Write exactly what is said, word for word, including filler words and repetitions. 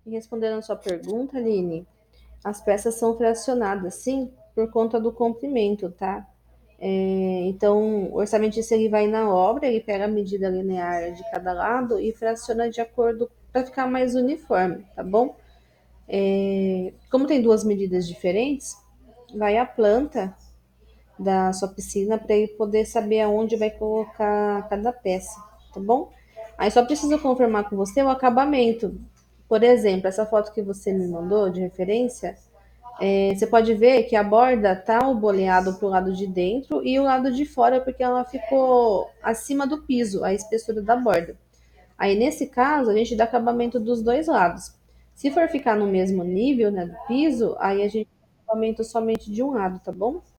Respondendo a sua pergunta, Aline, as peças são fracionadas, sim, por conta do comprimento, tá? É, então, o orçamentista ele vai na obra, ele pega a medida linear de cada lado e fraciona de acordo para ficar mais uniforme, tá bom? É, como tem duas medidas diferentes, vai a planta da sua piscina para ele poder saber aonde vai colocar cada peça, tá bom? Aí só preciso confirmar com você o acabamento. Por exemplo, essa foto que você me mandou de referência, é, você pode ver que a borda tá o boleado pro lado de dentro e o lado de fora, porque ela ficou acima do piso, a espessura da borda. Aí, nesse caso, a gente dá acabamento dos dois lados. Se for ficar no mesmo nível, né, do piso, aí a gente dá acabamento somente de um lado, tá bom?